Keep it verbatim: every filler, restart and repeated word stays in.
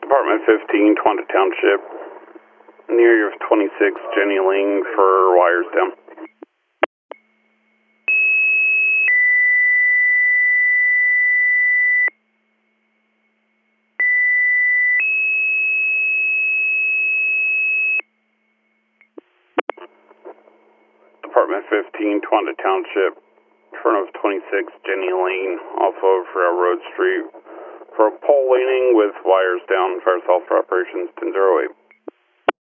Department fifteen, Twanda Township, in the area of twenty-six, Jenny Ling for wires down. Department fifteen, Twanda Township, turn of twenty-six, Jenny Lane, off of Railroad Street, for a pole leaning with wires down, fire solve for operations ten oh eight.